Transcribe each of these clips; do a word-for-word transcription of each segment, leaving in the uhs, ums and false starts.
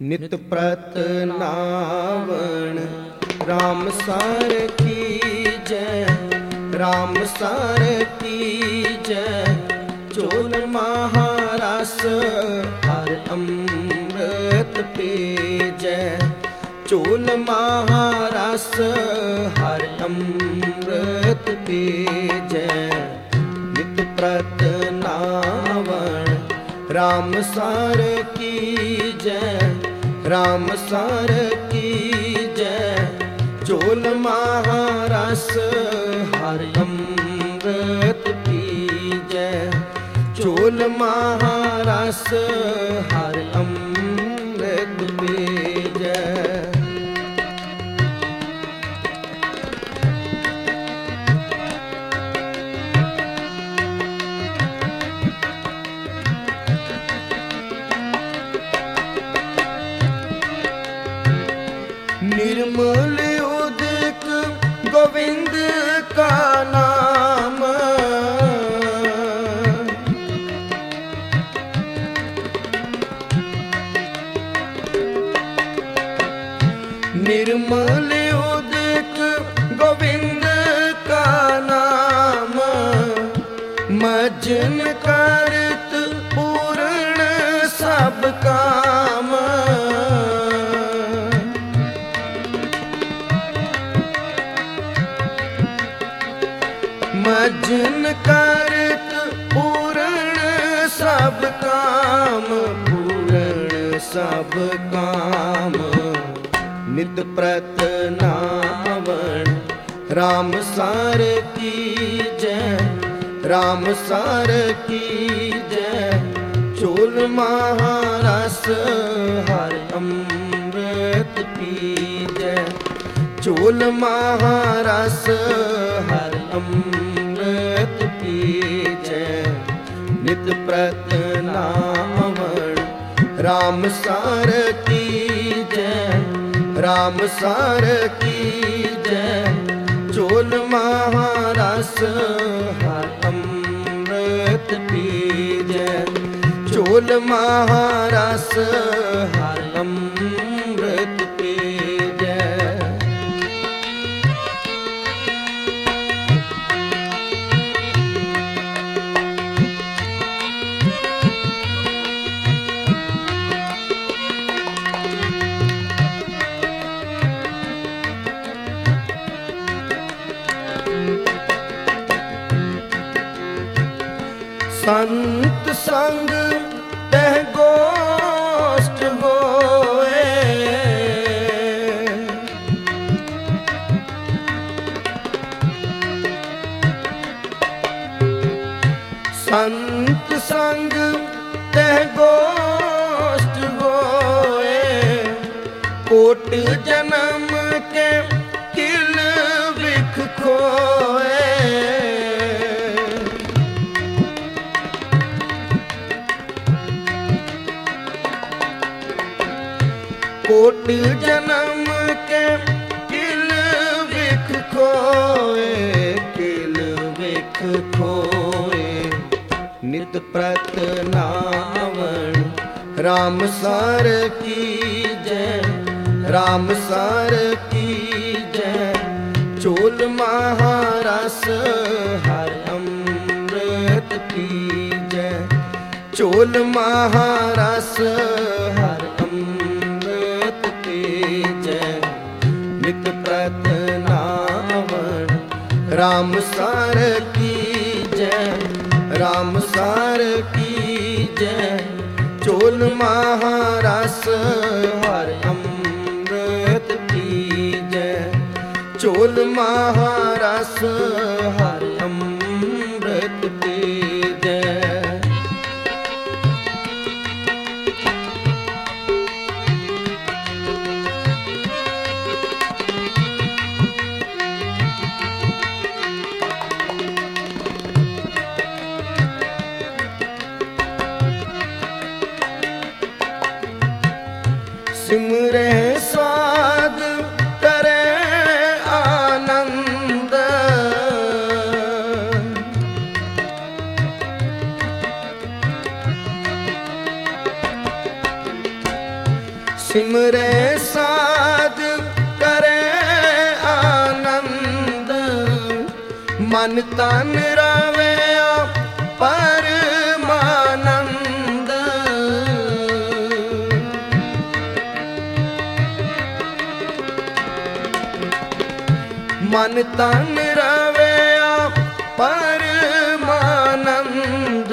ਨਿਤ ਪ੍ਰਤ ਨਾਵਣ ਰਾਮ ਸਾਰ ਕੀਜੈ, ਰਾਮ ਸਾਰ ਕੀਜੈ। ਚੋਲ ਮਹਾਰਸ ਹਰਿ ਅੰਮ੍ਰਿਤ ਪੀਜੈ, ਚੋਲ ਮਹਾਰਸ ਹਰਿ ਅੰਮ੍ਰਿਤ ਪੀਜੈ। ਨਿਤ ਪ੍ਰਤ ਨਾਵਣ ਰਾਮ ਸਾਰ ਕੀਜੈ, ਰਾਮ ਸਾਰ ਕੀਜੈ। ਚੋਲ ਮਹਾਰਸ ਹਰਿ ਅੰਮ੍ਰਿਤ ਪੀਜੈ, ਚੋਲ ਮਹਾਰਸ ਹਰਿ ਅੰਮ੍ਰਿਤ ਪੀਜੈ। निर्मल उदित गोविंद का नाम, निर्मल उदित गोविंद का नाम। मज्जन करत पूर्ण सब काम, मज्जन करत पूर्ण सब काम, पूर्ण सब काम। नित प्रत नावण राम सार कीजै, राम सार कीजै। चोल महारस हरि अमृत पीजै, चोल महारस हरि अमृत पीजै। नित प्रत नावण राम सार कीजै, राम सार कीजै। चोल महारस हरि अमृत पीजै, चोल महारस हरि अमृत पीजै। संत संग तह गोष्ठ होए, संत संग तह गोष्ठ होए। कोट जन्म के किल बिख खोए, कोट जन्म के किल बिख खोए, किल बिख खोए। नित प्रत नावण राम सार कीजै, राम सार कीजै। चोल महारस हरि अमृत पीजै, चोल महारस हरि अमृत पीजै। नित प्रत नावण राम सार कीजै, राम सार कीजै। चोल महारस हरि अमृत पीजै, चोल महारस हरि अमृत पीजै। सिमरे स्वाद करे आनंद, सिमरे साध करे आनंद, मन तन रवे परमानंद। मन तन रवे परमानंद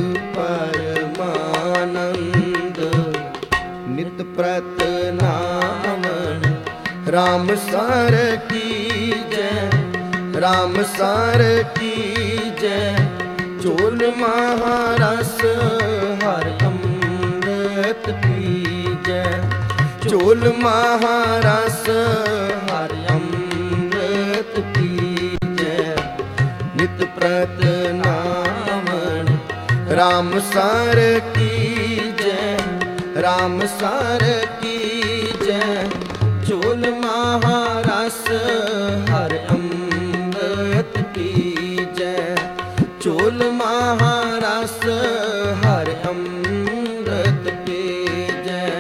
परमानंद। नित प्रत नामन राम सार की जय, राम सार की जय। चोल महारस हर अमृत पी जय, चोल महारस हर अमृत पी जय। नित प्रत नामन राम सार की जय, राम सार की जय। चोल महारस हर अमृत पी जय, चोल महारस हर अमृत पी जय।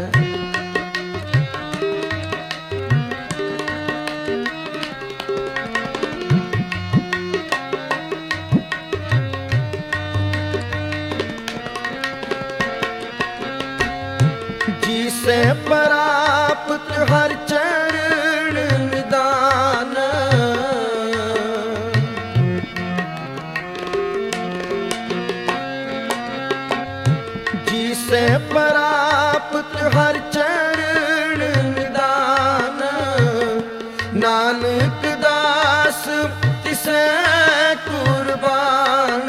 जिसे प्राप्त हर चरण निदान, जिसे प्राप्त हर चरण निदान। नानक दास तिसे कुर्बान,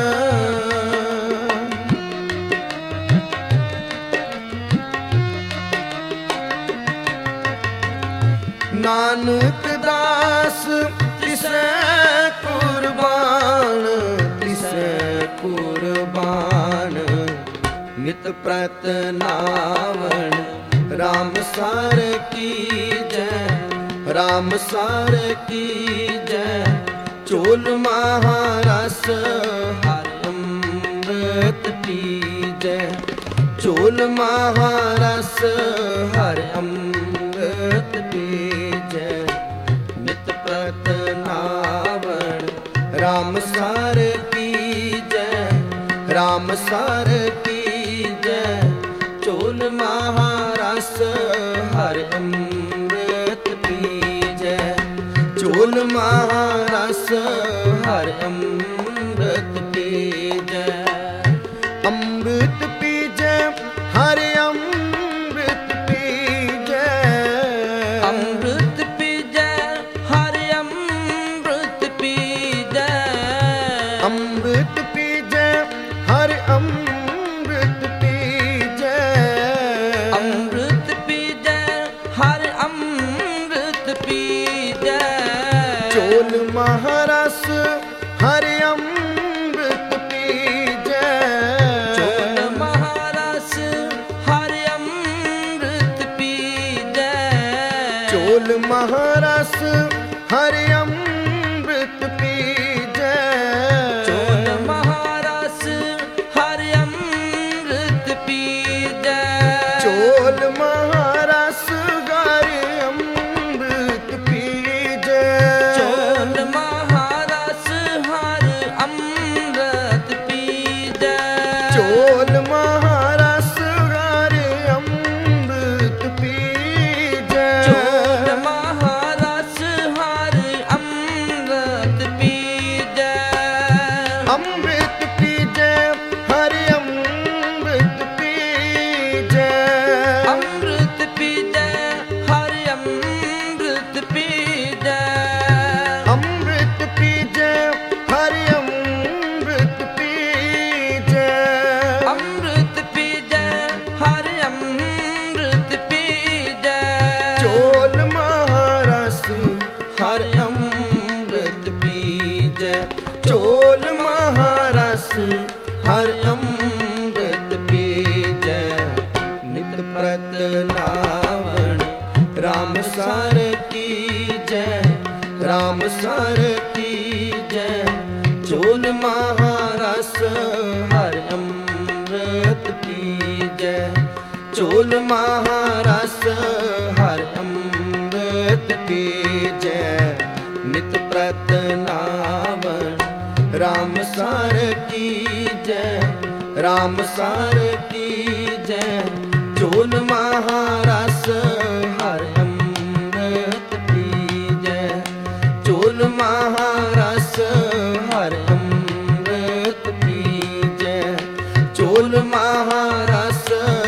नानक दास तिसे कुर्बान, तिसे कुर्बान। नित प्रत नावन राम सार की जय, राम सार की जय। चोल महारस हर अमृत पी जय, चोल महारस हर अमृत पी जय। नित प्रत नावन राम सार की जय, राम सार की जय। चोल महारस हर अमृत पी जय, चोल महारस हर अमृत पी जय। अमृत पी जय हर अमृत पी जय, अमृत पी जय हर अमृत पी जय। अमृत पी जय हर अमृत पी जय, अमृत पी जय हर अमृत पी जय। चोल महारस हर अमृत पी जय, चोल महारस हर अमृत पी जय। चोल महारस हर अमृत पी जय। चोल महारस हर अमृत पी जय। चोल महारस हर अमृत पी जय, चोल महारस हर अमृत पी जय। चोल महारस हर अमृत पी जय। चोल महारस हर अमृत पी जय। अमृत पी जय हर अमृत पी जय, अमृत पी जय हर अमृत पी जय। अमृत पी जय हर अमृत पी जय। अमृत पी जय हर अमृत पी जय। चोल महारस हर अमृत पी जय, चोल महारस हर अमृत पी जय। नित प्रत नावन राम सार की जय, राम सार की जय। चोल महारस हर अमृत पी जय, चोल महारस ਭੇਜੈ ਨਿਤ ਪ੍ਰਤ ਨਾਵਣ ਰਾਮ ਸਾਰ ਕੀਜੈ ਰਾਮ ਸਾਰ ਕੀਜੈ ਚੋਲ ਮਹਾਰਸ ਹਰਿ ਅੰਮ੍ਰਿਤ ਪੀਜੈ ਚੋਲ ਮਹਾਰਸ ਹਰਿ ਅੰਮ੍ਰਿਤ ਪੀਜੈ ਚੋਲ ਮਹਾਰਸ